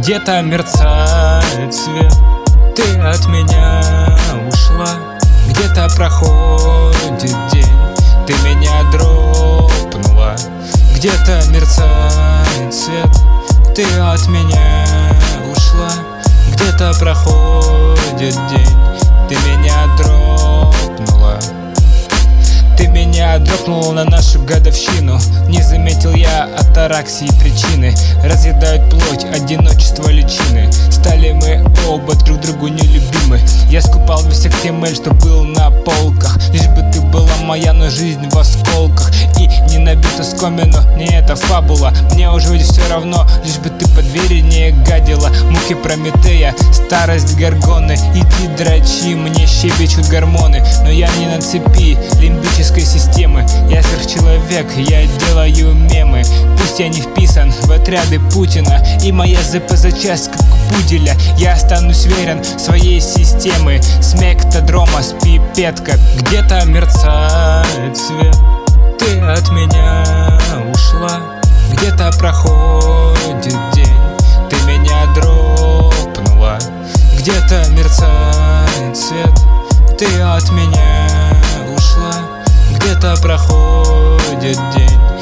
Где-то мерцает свет, ты от меня ушла. Где-то проходит день, ты меня дропнула. Где-то мерцает свет, ты от меня ушла. Где-то проходит день, ты меня дропнула. Ты меня дропнула на нашу годовщину. Не заметил я атараксии причины. Разъедают плоть, одиночество личины. Стали мы оба друг другу нелюбимы. Я скупал весь тех земель, что был на полках. Лишь бы ты была моя, но жизнь в осколках. И не набита скомину, не это фабула. Мне уже ведь все равно, лишь бы ты по двери не гадила. Муки Прометея, старость Горгоны. Иди дрочи, мне щебечут гормоны. Но я не на цепи лимбической системы. Я сверхчеловек, я делаю мемы. Пусть я не вписан в отряды Путина, и моя ЗПЗ-часть как у пуделя. Я останусь верен своей системы. Смектодрома с пипетка. Где-то мерцает свет, ты от меня ушла. Где-то проходит день, ты меня дропнула. Где-то мерцает свет, ты от меня ушла. Где-то проходит день,